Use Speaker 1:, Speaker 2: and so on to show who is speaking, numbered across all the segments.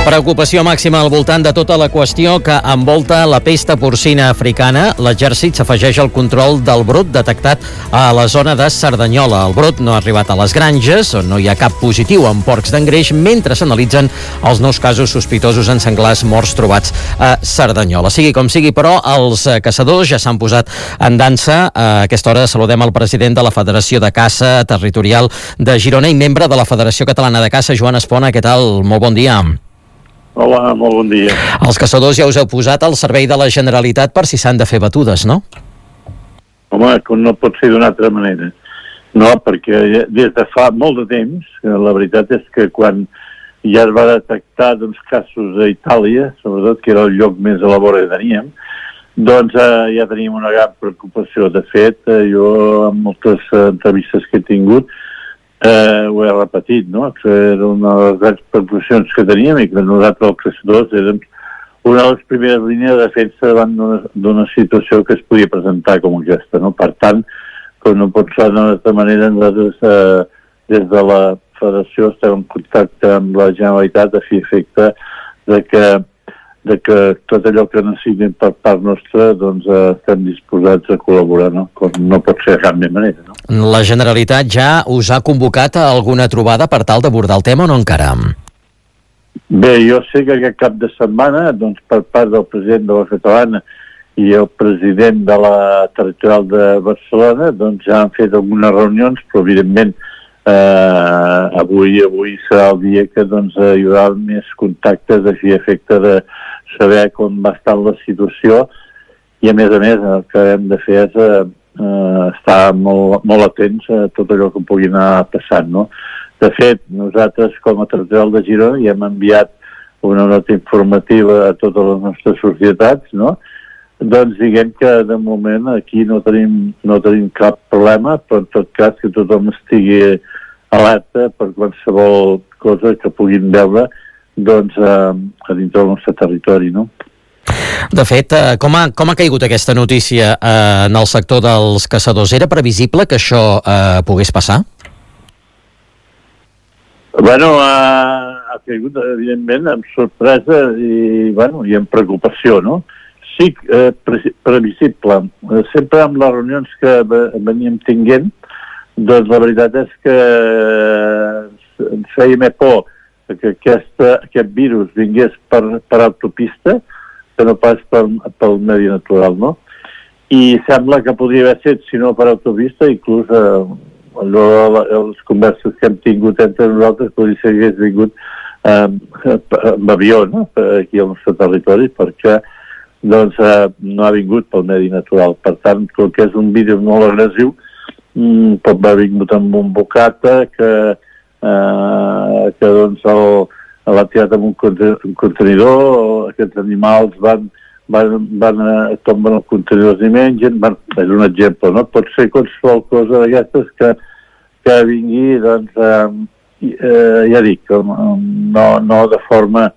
Speaker 1: Preocupació màxima al voltant de tota la qüestió que envolta la pesta porcina africana. L'Exèrcit s'afegeix al control del brot detectat a la zona de Cerdanyola. El brot no ha arribat a les granges, on no hi ha cap positiu en porcs d'engreix, mentre s'analitzen els nous casos sospitosos en senglars morts trobats a Cerdanyola. Sigui com sigui, però, els caçadors ja s'han posat en dansa. A aquesta hora saludem el president de la Federació de Caça Territorial de Girona i membre de la Federació Catalana de Caça, Joan Espona. Què tal? Molt bon dia.
Speaker 2: Hola, molt bon dia.
Speaker 1: Els caçadors ja us heu posat al servei de la Generalitat per si s'han de fer batudes, no?
Speaker 2: Home, no pot ser d'una altra manera. No, perquè des de fa molt de temps, la veritat és que quan ja es va detectar casos a Itàlia, sobretot que era el lloc més a la vora que teníem, doncs ja teníem una gran preocupació. De fet, jo en moltes entrevistes que he tingut ho he repetit, no? Que era una de les grans preocupacions que teníem i que nosaltres els caçadors érem una de les primeres línies de defensa davant d'una situació que es podia presentar com aquesta, no? Per tant, com no pot ser d'una altra manera, nosaltres des de la Federació estem en contacte amb la Generalitat a fi efecte de que tot allò que necessitin per part nostra doncs estem disposats a col·laborar, no? Com no pot ser de cap manera, no?
Speaker 1: La Generalitat ja us ha convocat a alguna trobada per tal d'abordar el tema o no encara?
Speaker 2: Bé, jo sé que aquest cap de setmana, doncs, per part del president de la Catalana i el president de la Territorial de Barcelona, doncs ja han fet algunes reunions, però evidentment avui serà el dia que doncs hi haurà més contactes a fi efecte de saber com va estar la situació i a més el que hem de fer és estar molt atents a tot allò que pugui anar passant, no? De fet, nosaltres com a Territorial de Girona ja hem enviat una nota informativa a totes les nostres societats, no? Doncs diguem que de moment aquí no tenim cap problema, però en tot cas que tothom estigui alerta per qualsevol cosa que puguin veure doncs a dintre del nostre territori, no?
Speaker 1: De fet, com ha caigut aquesta notícia en el sector dels caçadors? Era previsible que això pogués passar?
Speaker 2: Bueno, ha caigut evidentment amb sorpresa i amb preocupació, no? Sí, previsible. Sempre amb les reunions que veníem tinguent, doncs la veritat és que ens feia més por que aquest virus vingués per autopista que no pas pel medi natural, no? I sembla que podria haver set, si no per autopista, inclús les converses que hem tingut entre nosaltres podria ser que hagués vingut amb avió, no? Aquí al nostre territori, perquè doncs no ha vingut pel medi natural. Per tant, com que és un virus molt agressiu, pot haver vingut amb un bocata que doncs l'ha tirat amb un contenidor, aquests animals van tomben els contenidors i mengen, és un exemple, no? Pot ser qualsevol cosa d'aquestes que vingui, doncs, ja dic, no de forma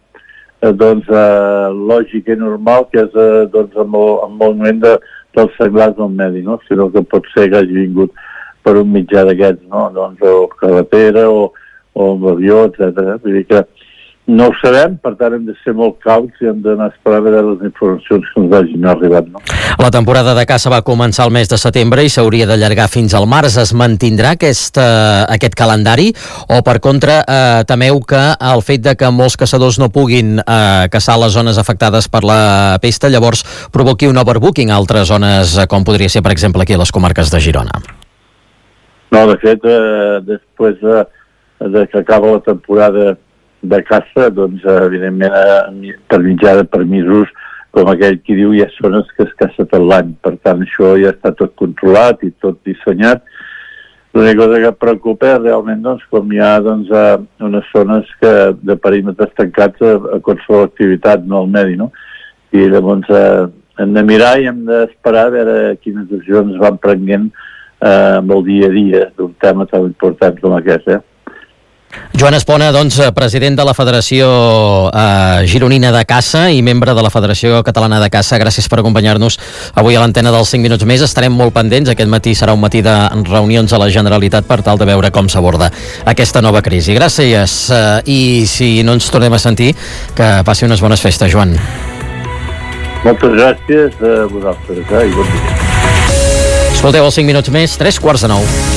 Speaker 2: lògica i normal, que és amb el moviment dels senglars del medi, no? Sinó que pot ser que hagi vingut per un mitjà d'aquests, no? Doncs o carretera o amb avió, etc. Vull dir que no ho sabem, per tant hem de ser molt cauts i hem d'anar a esperar a veure les informacions que ens vagin arribant, no?
Speaker 1: La temporada de caça va començar el mes de setembre i s'hauria d'allargar fins al març. Es mantindrà aquest calendari o, per contra, temeu que el fet de que molts caçadors no puguin caçar les zones afectades per la pesta llavors provoqui un overbooking a altres zones, com podria ser, per exemple, aquí a les comarques de Girona?
Speaker 2: No, de fet, després de que acaba la temporada de caça, doncs, evidentment, per mitjà de permisos, com aquell qui diu, hi ha zones que es caça tot l'any. Per tant, això ja està tot controlat i tot dissenyat. L'única cosa que preocupa és realment, doncs, com hi ha unes zones de perímetres tancats a qualsevol activitat, no al medi, no? I llavors hem de mirar i hem d'esperar a veure quines decisions van prenent amb el dia a dia d'un tema tan important com aquest,
Speaker 1: Joan Espona, doncs, president de la Federació Gironina de Caça i membre de la Federació Catalana de Caça, gràcies per acompanyar-nos avui a l'antena dels 5 minuts més. Estarem molt pendents, aquest matí serà un matí de reunions a la Generalitat per tal de veure com s'aborda aquesta nova crisi. Gràcies, i si no ens tornem a sentir, que passi unes bones festes, Joan.
Speaker 2: Moltes gràcies a vosaltres, i bon dia.
Speaker 1: Escolteu els 5 minuts més, 3:45.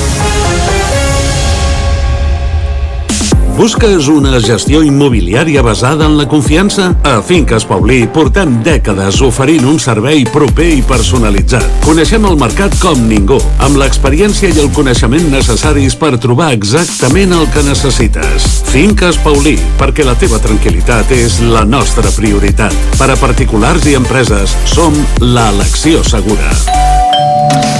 Speaker 3: Busques una gestió immobiliària basada en la confiança? A Finques Paulí portem dècades oferint un servei proper i personalitzat. Coneixem el mercat com ningú, amb l'experiència i el coneixement necessaris per trobar exactament el que necessites. Finques Paulí, perquè la teva tranquil·litat és la nostra prioritat. Per a particulars i empreses, som l'elecció segura.